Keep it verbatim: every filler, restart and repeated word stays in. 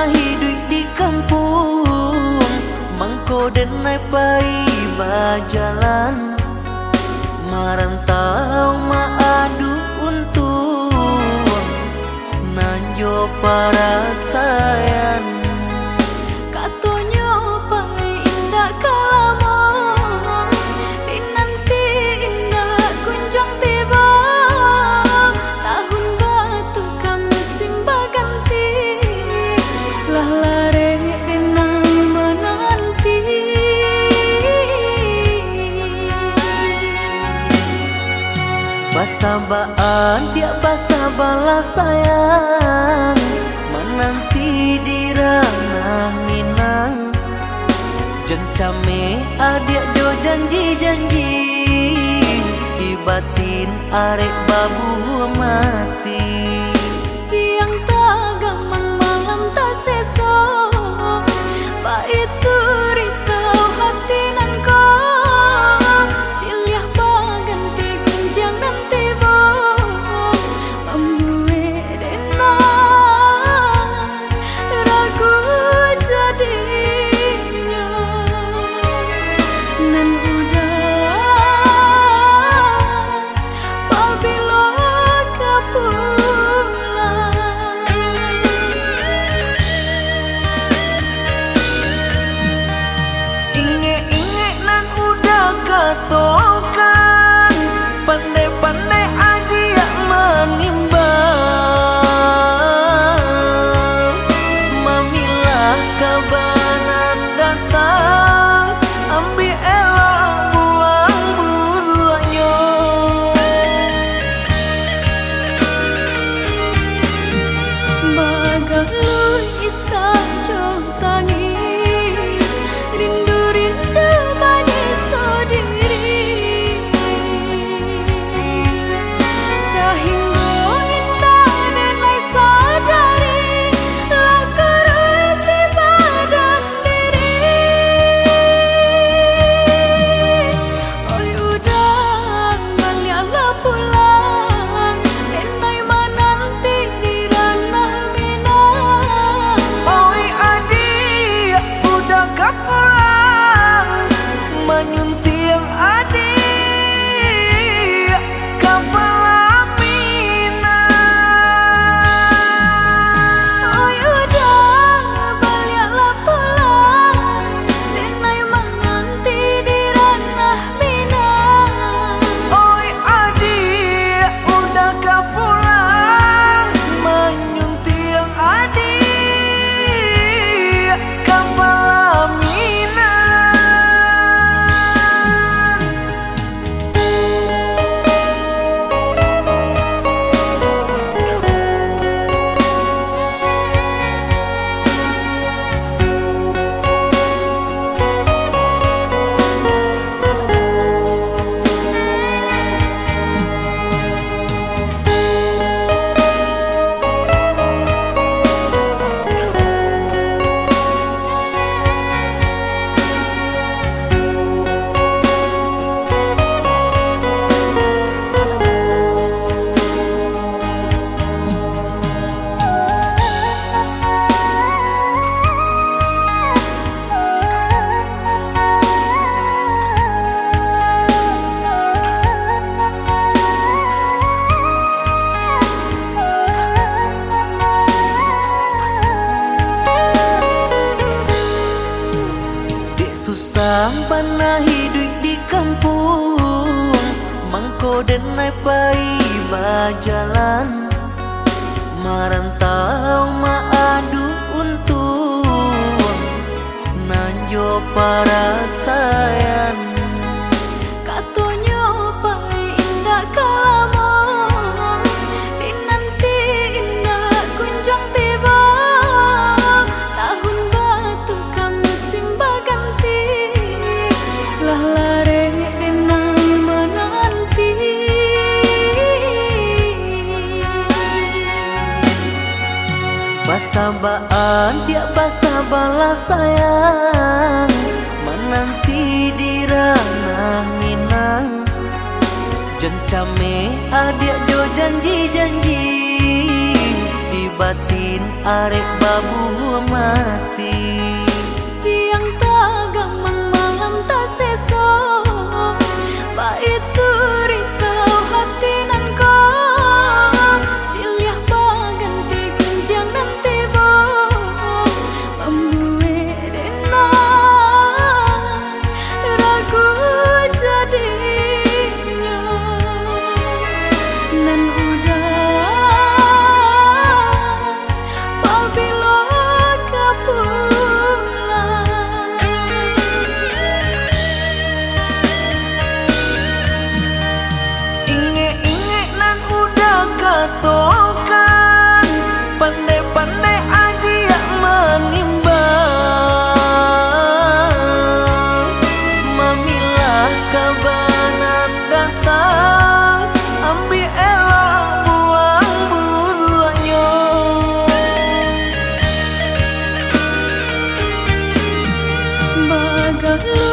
pernah hidup di kampung, mangko denai pai bajalan, marantau maadu untung, nanjo para sayan. Katonyo pai indah kalamo, dinanti indah kunjung tiba, tahun batu kamu simba ganti, lah lare denai menanti. Basabaan tiap basa balas sayang, menanti di ranah Minang, jencame adik jo janji-janji, di batin arek babu mati. Siang tak gamang malam tak sesok, pak itu risau hati nan kau, siliah baganti kunjang nanti bo, membuat denai ragu jadinya, nan udah pabilo kapulang. Inge-inge nan udah katokan, pandai-pandai aja yang menimbang, mamilah kabanan datang, ambil elok buang buruannya. Bagalun isah jauh tangi, rindu-rindu manis sendiri, sehingga indah denai sadari, lah kerusi badan diri. Oi udah baliklah pulang, denai menanti di ranah Minang. Oi adik, udah gak pulang, menyunting adik kapal Minang. Oi udah baliklah pulang, denai menanti di ranah Minang. Oi adik, udah gak pulang, menyunting adik kapal Minang. Susah pernah hidup di kampung, mangko denai pai bajalan, marantau maadu untung, nanjo para sayan. Katonyo pai indah kalamo, dinanti indah kunjung tiba, tahun batu kamu simba ganti, lah lare denai menanti. Basabaan tiap basa balas sayang, menanti di ranah Minang, jencame adik jo janji-janji, di batin arek babu mati. Siang tak gamang malam tak seso, itu risau hati nan kau silih baganti gunjang nanti bo membuat enak ragu jadinya nan udah pabilo kapulang. Katokan pandai-pandai aja menimbang, mamilah kabanan datang, ambil elok buang buruannya. Bagalu